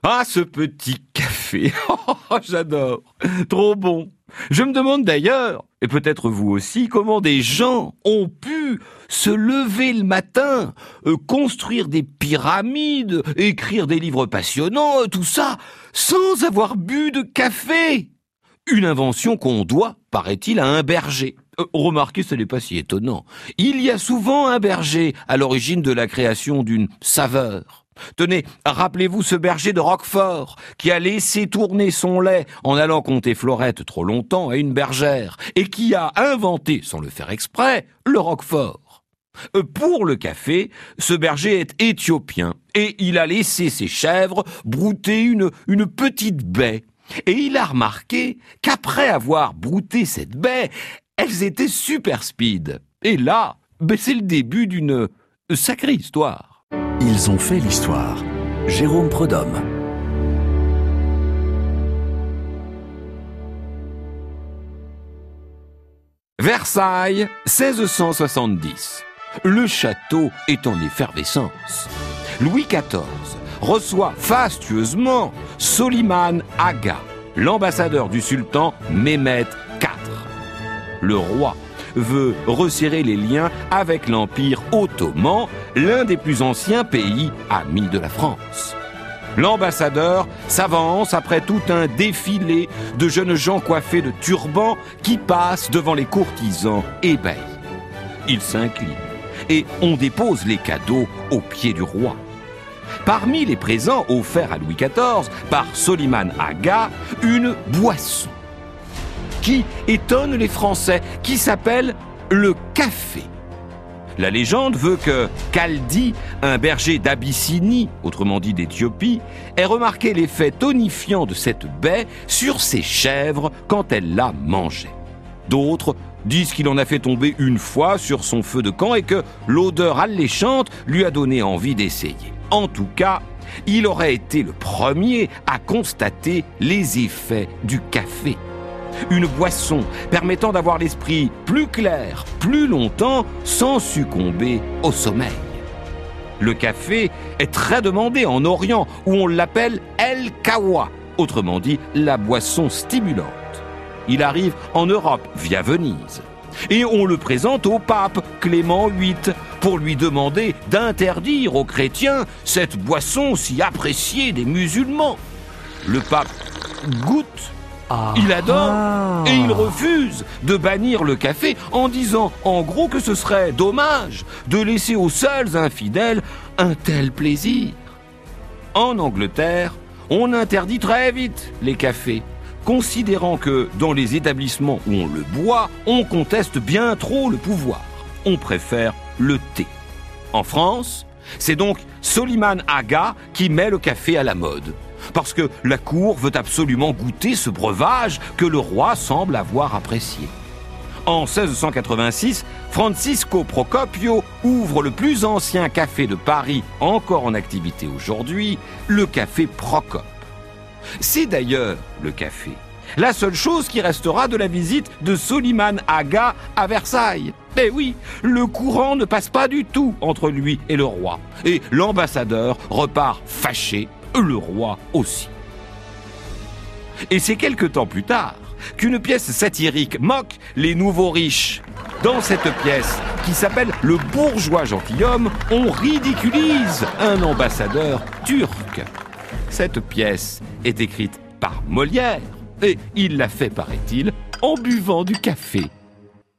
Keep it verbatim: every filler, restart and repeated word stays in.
Ah, ce petit café, oh, j'adore, trop bon. Je me demande d'ailleurs, et peut-être vous aussi, comment des gens ont pu se lever le matin, euh, construire des pyramides, écrire des livres passionnants, tout ça, sans avoir bu de café. Une invention qu'on doit, paraît-il, à un berger. Euh, remarquez, ce n'est pas si étonnant. Il y a souvent un berger à l'origine de la création d'une saveur. Tenez, rappelez-vous ce berger de Roquefort qui a laissé tourner son lait en allant conter Fleurette trop longtemps à une bergère et qui a inventé, sans le faire exprès, le Roquefort. Euh, Pour le café, ce berger est éthiopien et il a laissé ses chèvres brouter une, une petite baie. Et il a remarqué qu'après avoir brouté cette baie, elles étaient super speed. Et là, ben c'est le début d'une sacrée histoire. Ils ont fait l'histoire. Jérôme Prudhomme. Versailles, seize cent soixante-dix. Le château est en effervescence. Louis quatorze reçoit fastueusement Soliman Aga, l'ambassadeur du sultan Mehmed quatre. Le roi veut resserrer les liens avec l'Empire ottoman, l'un des plus anciens pays amis de la France. L'ambassadeur s'avance après tout un défilé de jeunes gens coiffés de turbans qui passent devant les courtisans ébahis. Il s'incline et on dépose les cadeaux aux pieds du roi. Parmi les présents offerts à Louis quatorze par Soliman Aga, une boisson qui étonne les Français, qui s'appelle le café. La légende veut que Kaldi, un berger d'Abyssinie, autrement dit d'Éthiopie, ait remarqué l'effet tonifiant de cette baie sur ses chèvres quand elle la mangeait. D'autres disent qu'il en a fait tomber une fois sur son feu de camp et que l'odeur alléchante lui a donné envie d'essayer. En tout cas, il aurait été le premier à constater les effets du café. Une boisson permettant d'avoir l'esprit plus clair, plus longtemps, sans succomber au sommeil. Le café est très demandé en Orient, où on l'appelle El Kawa, autrement dit la boisson stimulante. Il arrive en Europe via Venise. Et on le présente au pape Clément huit pour lui demander d'interdire aux chrétiens cette boisson si appréciée des musulmans. Le pape goûte, Ah. il adore et il refuse de bannir le café en disant en gros que ce serait dommage de laisser aux seuls infidèles un tel plaisir. En Angleterre, on interdit très vite les cafés, considérant que dans les établissements où on le boit, on conteste bien trop le pouvoir. On préfère le thé. En France, c'est donc Soliman Aga qui met le café à la mode. Parce que la cour veut absolument goûter ce breuvage que le roi semble avoir apprécié. En seize cent quatre-vingt-six, Francisco Procopio ouvre le plus ancien café de Paris, encore en activité aujourd'hui, le café Procope. C'est d'ailleurs le café, la seule chose qui restera de la visite de Soliman Aga à Versailles. Eh oui, le courant ne passe pas du tout entre lui et le roi. Et l'ambassadeur repart fâché, le roi aussi. Et c'est quelque temps plus tard qu'une pièce satirique moque les nouveaux riches. Dans cette pièce, qui s'appelle « Le bourgeois gentilhomme », on ridiculise un ambassadeur turc. Cette pièce est écrite par Molière et il l'a fait, paraît-il, en buvant du café.